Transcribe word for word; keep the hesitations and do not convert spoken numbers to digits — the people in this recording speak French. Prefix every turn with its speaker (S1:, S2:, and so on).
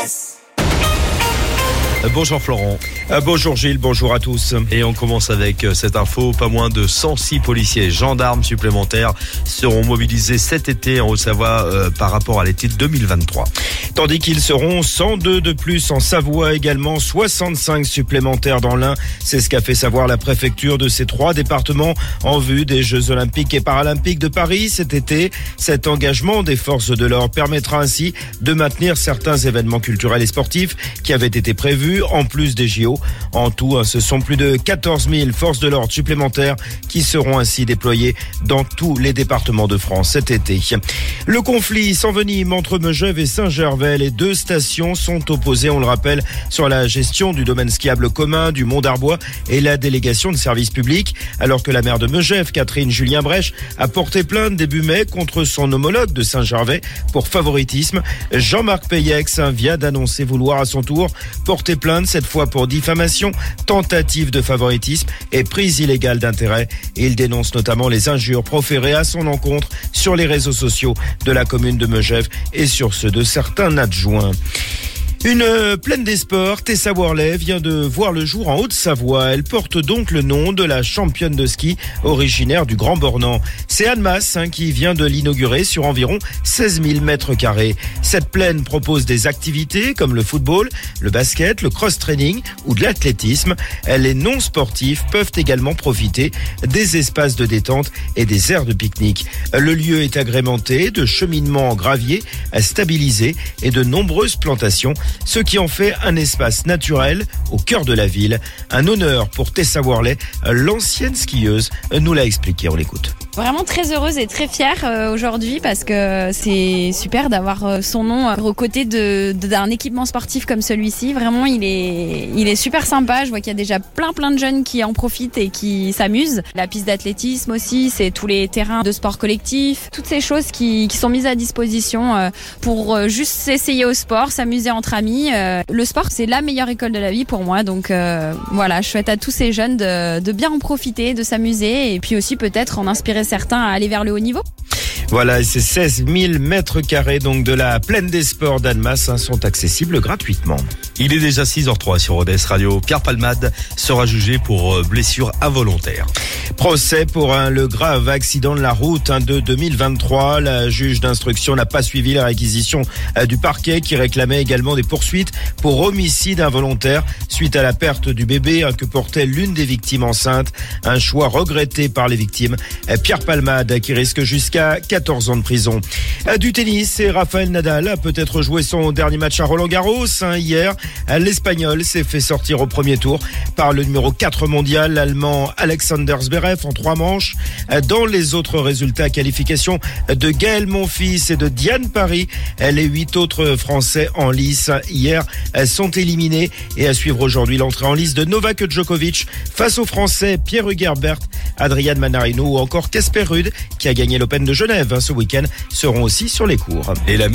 S1: S.
S2: Bonjour Florent.
S3: Bonjour Gilles, bonjour à tous.
S2: Et on commence avec cette info. Pas moins de cent six policiers et gendarmes supplémentaires seront mobilisés cet été en Haute-Savoie euh, par rapport à l'été deux mille vingt-trois.
S3: Tandis qu'ils seront cent deux de plus en Savoie, également soixante-cinq supplémentaires dans l'Ain. C'est ce qu'a fait savoir la préfecture de ces trois départements en vue des Jeux Olympiques et Paralympiques de Paris cet été. Cet engagement des forces de l'ordre permettra ainsi de maintenir certains événements culturels et sportifs qui avaient été prévus en plus des J O. En tout, ce sont plus de quatorze mille forces de l'ordre supplémentaires qui seront ainsi déployées dans tous les départements de France cet été. Le conflit s'envenime entre Megève et Saint-Gervais. Les deux stations sont opposées, on le rappelle, sur la gestion du domaine skiable commun du Mont d'Arbois et la délégation de services publics. Alors que la maire de Megève, Catherine Julien-Brèche, a porté plainte début mai contre son homologue de Saint-Gervais pour favoritisme. Jean-Marc Peyex vient d'annoncer vouloir à son tour porter plainte, cette fois pour diffamation, tentative de favoritisme et prise illégale d'intérêt. Il dénonce notamment les injures proférées à son encontre sur les réseaux sociaux de la commune de Megève et sur ceux de certains adjoints. Une plaine des sports, Tessa Worley, vient de voir le jour en Haute-Savoie. Elle porte donc le nom de la championne de ski originaire du Grand Bornand. C'est Anne Masse hein, qui vient de l'inaugurer sur environ seize mille mètres carrés. Cette plaine propose des activités comme le football, le basket, le cross-training ou de l'athlétisme. Les non-sportifs peuvent également profiter des espaces de détente et des aires de pique-nique. Le lieu est agrémenté de cheminements en gravier stabilisés et de nombreuses plantations, ce qui en fait un espace naturel au cœur de la ville. Un honneur pour Tessa Worley, l'ancienne skieuse, nous l'a expliqué, on l'écoute.
S4: Vraiment très heureuse et très fière euh, aujourd'hui parce que c'est super d'avoir euh, son nom euh, aux côtés de, de, d'un équipement sportif comme celui-ci. Vraiment, il est, il est super sympa. Je vois qu'il y a déjà plein plein de jeunes qui en profitent et qui s'amusent. La piste d'athlétisme aussi, c'est tous les terrains de sport collectif. Toutes ces choses qui, qui sont mises à disposition euh, pour euh, juste s'essayer au sport, s'amuser entre amis. Euh, le sport, c'est la meilleure école de la vie pour moi. Donc euh, voilà, je souhaite à tous ces jeunes de, de bien en profiter, de s'amuser et puis aussi peut-être en inspirer certains à aller vers le haut niveau.
S3: Voilà, ces seize mille mètres carrés donc de la plaine des sports d'Annemasse hein, sont accessibles gratuitement.
S2: Il est déjà six heures zéro trois sur O D S Radio. Pierre Palmade sera jugé pour blessure involontaire.
S3: Procès pour hein, le grave accident de la route hein, de deux mille vingt-trois. La juge d'instruction n'a pas suivi la réquisition euh, du parquet qui réclamait également des poursuites pour homicide involontaire suite à la perte du bébé hein, que portait l'une des victimes enceintes. Un choix regretté par les victimes. Euh, Pierre Palmade qui risque jusqu'à quatorze ans de prison. Euh, du tennis, et Rafael Nadal a peut-être joué son dernier match à Roland-Garros hein, hier. L'Espagnol s'est fait sortir au premier tour par le numéro quatre mondial, l'Allemand Alexander Zverev en trois manches. Dans les autres résultats, qualification de Gaël Monfils et de Diane Paris, les huit autres Français en lice hier sont éliminés. Et à suivre aujourd'hui l'entrée en lice de Novak Djokovic face aux Français Pierre Hugerbert, Adrian Manarino ou encore Casper Ruud qui a gagné l'Open de Genève ce week-end seront aussi sur les cours.
S2: Et la